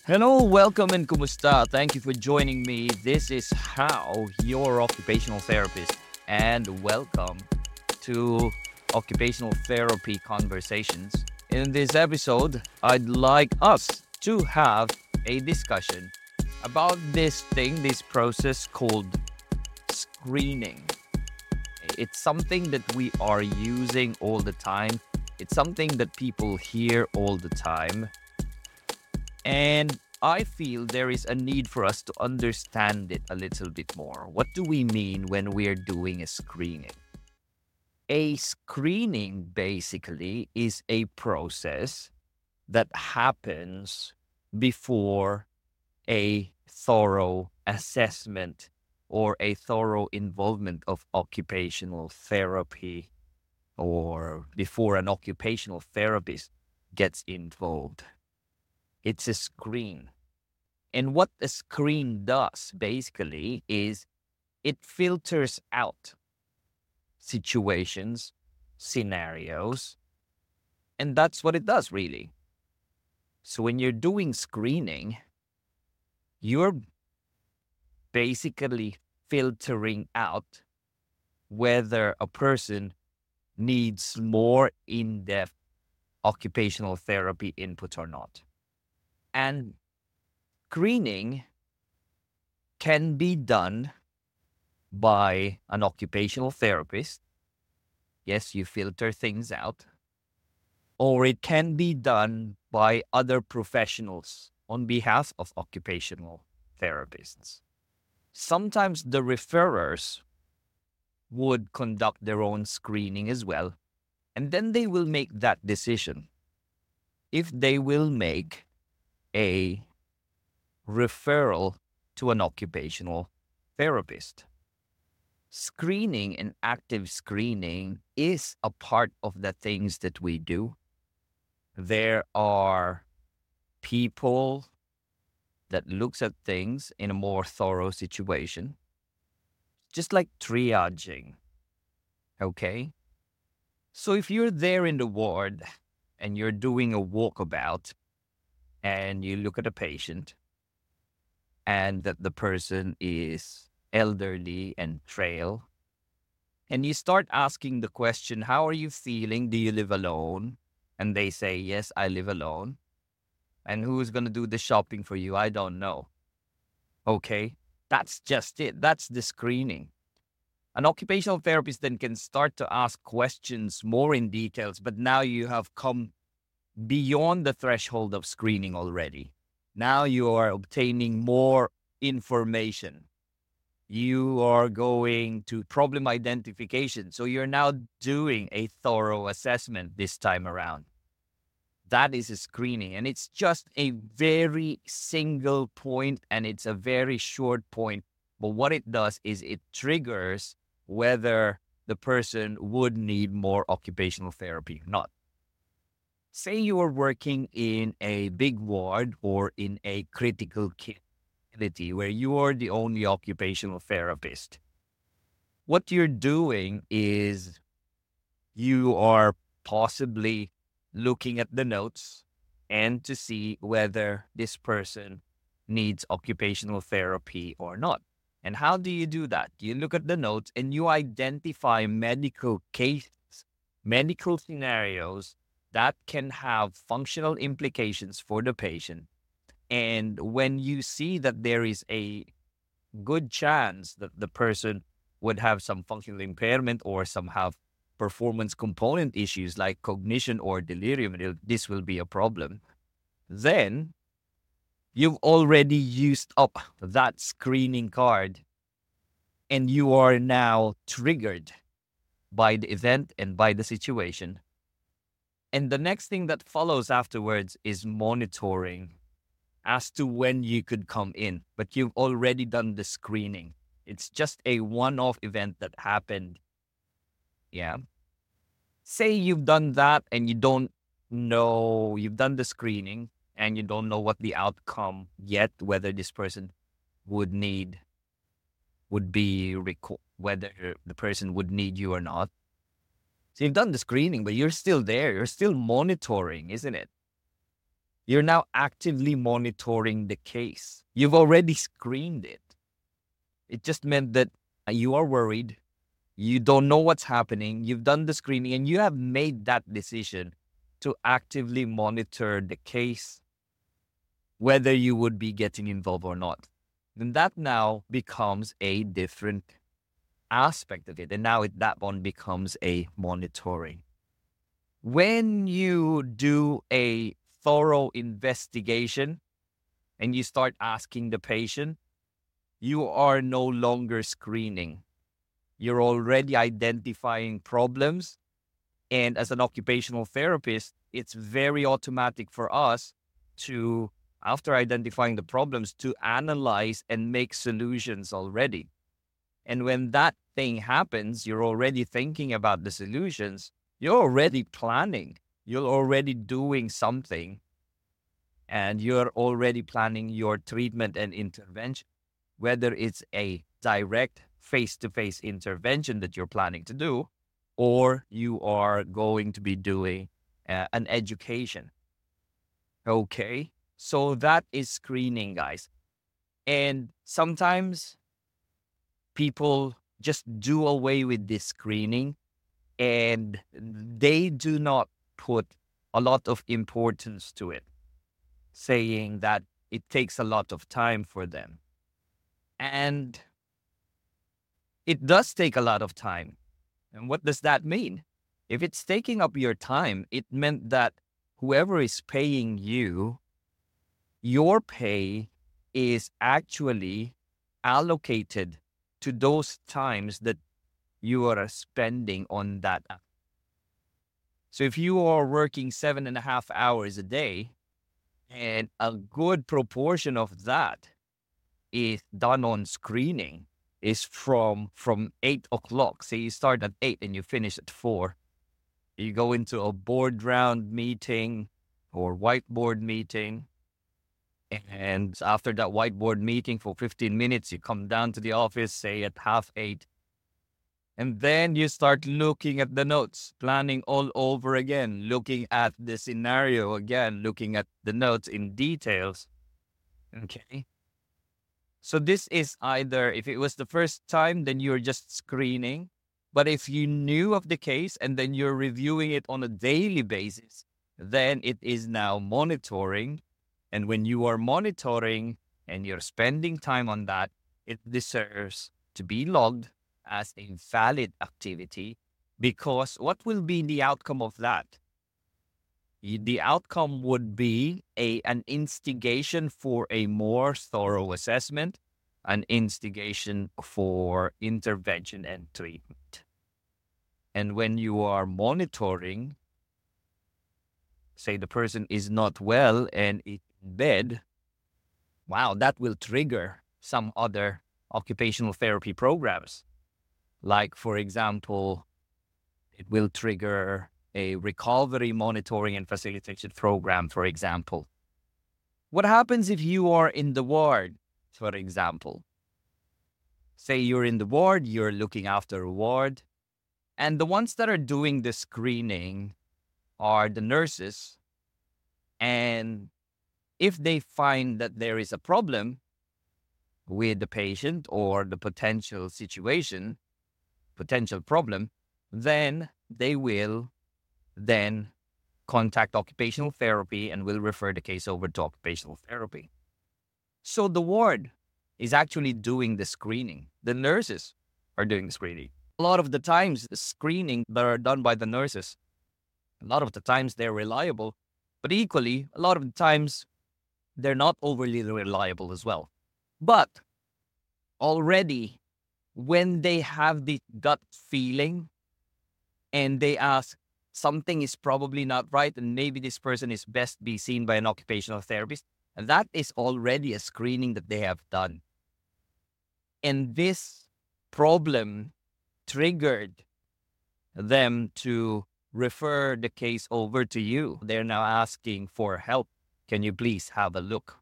Hello, welcome and kumusta. Thank you for joining me. This is How, your occupational therapist, and welcome to Occupational Therapy Conversations. In this episode, I'd like us to have a discussion about this process called screening. It's something that we are using all the time. It's something that people hear all the time. And I feel there is a need for us to understand it a little bit more. What do we mean when we're doing a screening? A screening basically is a process that happens before a thorough assessment or a thorough involvement of occupational therapy or before an occupational therapist gets involved. It's a screen. And what a screen does basically is it filters out situations, scenarios, and that's what it does really. So when you're doing screening, you're basically filtering out whether a person needs more in-depth occupational therapy input or not. And screening can be done by an occupational therapist. Yes, you filter things out. Or it can be done by other professionals on behalf of occupational therapists. Sometimes the referrers would conduct their own screening as well, and then they will make that decision if they will make a referral to an occupational therapist. Screening and active screening is a part of the things that we do. There are people that looks at things in a more thorough situation, just like triaging. Okay? So if you're there in the ward and you're doing a walkabout and you look at a patient and that the person is elderly and frail, and you start asking the question, how are you feeling? Do you live alone? And they say, yes, I live alone. And who's going to do the shopping for you? I don't know. Okay, that's just it. That's the screening. An occupational therapist then can start to ask questions more in details, but now you have come beyond the threshold of screening already. Now you are obtaining more information. You are going to problem identification. So you're now doing a thorough assessment this time around. That is a screening, and it's just a very single point, and it's a very short point. But what it does is it triggers whether the person would need more occupational therapy or not. Say you are working in a big ward or in a critical care facility where you are the only occupational therapist. What you're doing is you are possibly looking at the notes and to see whether this person needs occupational therapy or not. And how do you do that? You look at the notes and you identify medical cases, medical scenarios that can have functional implications for the patient. And when you see that there is a good chance that the person would have some functional impairment or some have performance component issues like cognition or delirium, this will be a problem. Then you've already used up that screening card and you are now triggered by the event and by the situation. And the next thing that follows afterwards is monitoring as to when you could come in, but you've already done the screening. It's just a one-off event that happened. Yeah. Say you've done that and you don't know, you've done the screening and you don't know what the outcome yet, whether this person would need, whether the person would need you or not. So you've done the screening, but you're still there. You're still monitoring, isn't it? You're now actively monitoring the case. You've already screened it. It just meant that you are worried. You don't know what's happening. You've done the screening and you have made that decision to actively monitor the case, whether you would be getting involved or not. Then that now becomes a different aspect of it. And now that one becomes a monitoring. When you do a thorough investigation and you start asking the patient, you are no longer screening. You're already identifying problems. And as an occupational therapist, it's very automatic for us to, after identifying the problems, to analyze and make solutions already. And when that thing happens, you're already thinking about the solutions. You're already planning. You're already doing something. And you're already planning your treatment and intervention, whether it's a direct face-to-face intervention that you're planning to do, or you are going to be doing an education. Okay, so that is screening, guys. And sometimes people just do away with this screening and they do not put a lot of importance to it, saying that it takes a lot of time for them. And it does take a lot of time. And what does that mean? If it's taking up your time, it meant that whoever is paying you, your pay is actually allocated to those times that you are spending on that. So if you are working 7.5 hours a day, and a good proportion of that is done on screening, is from 8 o'clock. Say you start at 8 and you finish at 4. You go into a board round meeting or whiteboard meeting. And after that whiteboard meeting for 15 minutes, you come down to the office, say at 7:30. And then you start looking at the notes, planning all over again, looking at the scenario again, looking at the notes in details. Okay. So this is either, if it was the first time, then you're just screening. But if you knew of the case and then you're reviewing it on a daily basis, then it is now monitoring. And when you are monitoring and you're spending time on that, it deserves to be logged as a valid activity, because what will be the outcome of that? The outcome would be an instigation for a more thorough assessment, an instigation for intervention and treatment. And when you are monitoring, say the person is not well and is in bed, wow, that will trigger some other occupational therapy programs. Like, for example, it will trigger a recovery monitoring and facilitation program, for example. What happens if you are in the ward, for example? Say you're in the ward, you're looking after a ward, and the ones that are doing the screening are the nurses. And if they find that there is a problem with the patient or the potential situation, potential problem, then they will then contact occupational therapy and will refer the case over to occupational therapy. So the ward is actually doing the screening. The nurses are doing the screening. A lot of the times, the screening that are done by the nurses, a lot of the times they're reliable, but equally, a lot of the times they're not overly reliable as well. But already, when they have the gut feeling and they ask, something is probably not right and maybe this person is best be seen by an occupational therapist, and that is already a screening that they have done. And this problem triggered them to refer the case over to you. They're now asking for help. Can you please have a look?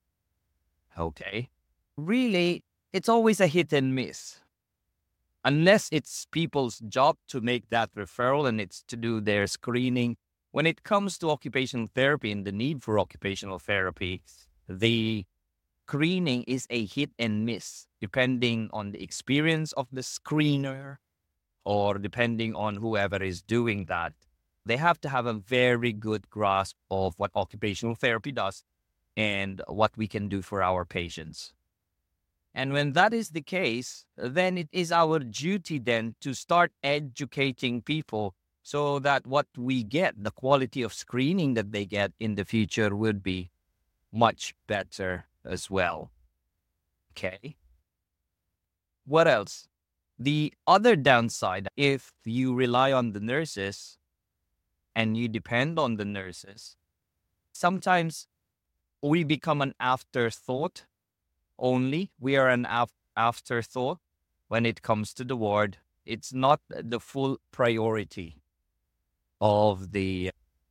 Okay. Really, it's always a hit and miss. Unless it's people's job to make that referral and it's to do their screening when it comes to occupational therapy and the need for occupational therapy, the screening is a hit and miss depending on the experience of the screener or depending on whoever is doing that. They have to have a very good grasp of what occupational therapy does and what we can do for our patients. And when that is the case, then it is our duty then to start educating people so that what we get, the quality of screening that they get in the future would be much better as well. Okay. What else? The other downside, if you rely on the nurses and you depend on the nurses, sometimes we become an afterthought only. We are an afterthought when it comes to the ward. It's not the full priority of the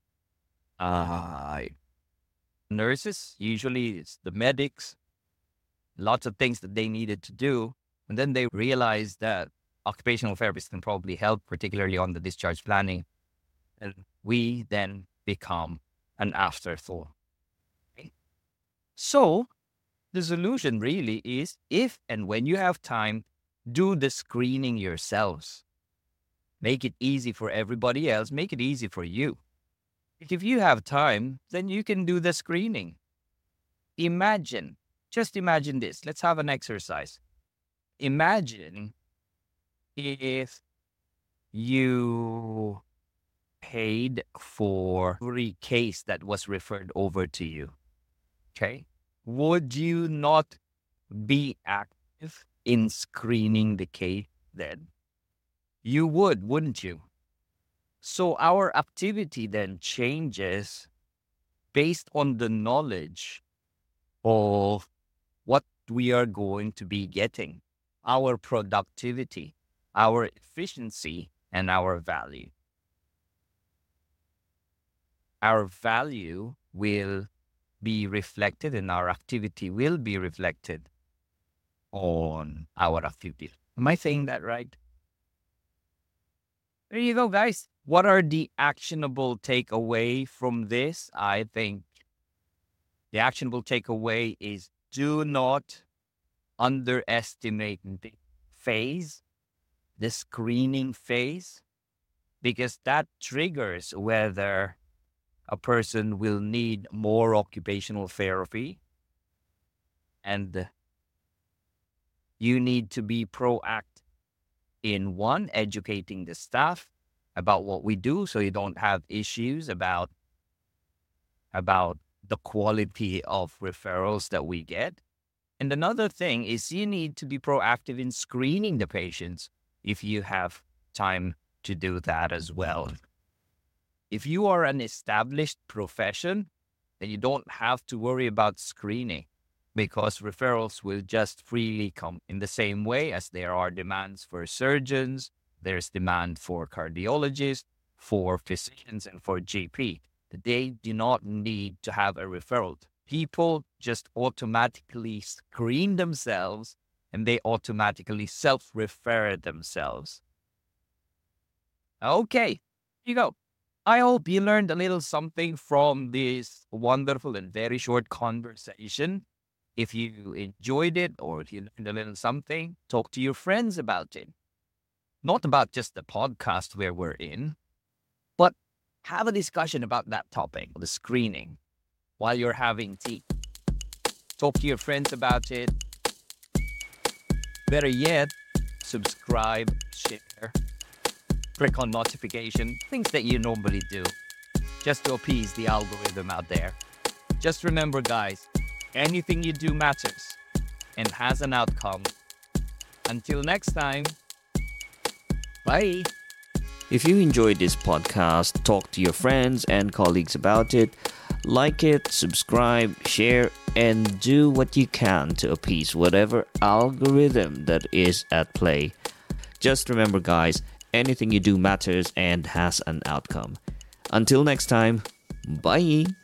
nurses. Usually it's the medics, lots of things that they needed to do. And then they realize that occupational therapists can probably help, particularly on the discharge planning. And we then become an afterthought. Okay? So the solution really is, if and when you have time, do the screening yourselves. Make it easy for everybody else. Make it easy for you. If you have time, then you can do the screening. Just imagine this. Let's have an exercise. Imagine if you paid for every case that was referred over to you. Okay? Would you not be active in screening the case then? You would, wouldn't you? So our activity then changes based on the knowledge of what we are going to be getting, our productivity, our efficiency, and our value. Our value will be reflected and our activity will be reflected on our activity. Am I saying that right? There you go, guys. What are the actionable takeaway from this? I think the actionable takeaway is, do not underestimate the phase, the screening phase, because that triggers whether a person will need more occupational therapy. And you need to be proactive in one, educating the staff about what we do so you don't have issues about the quality of referrals that we get. And another thing is you need to be proactive in screening the patients if you have time to do that as well. If you are an established profession, then you don't have to worry about screening because referrals will just freely come. In the same way as there are demands for surgeons, there's demand for cardiologists, for physicians, and for GP. They do not need to have a referral. People just automatically screen themselves and they automatically self-refer themselves. Okay, here you go. I hope you learned a little something from this wonderful and very short conversation. If you enjoyed it or if you learned a little something, talk to your friends about it. Not about just the podcast where we're in, but have a discussion about that topic, the screening, while you're having tea. Talk to your friends about it. Better yet, subscribe, share, click on notification, things that you normally do, just to appease the algorithm out there. Just remember, guys, anything you do matters and has an outcome. Until next time, bye. If you enjoyed this podcast, talk to your friends and colleagues about it. Like it, subscribe, share, and do what you can to appease whatever algorithm that is at play. Just remember, guys, anything you do matters and has an outcome. Until next time, bye.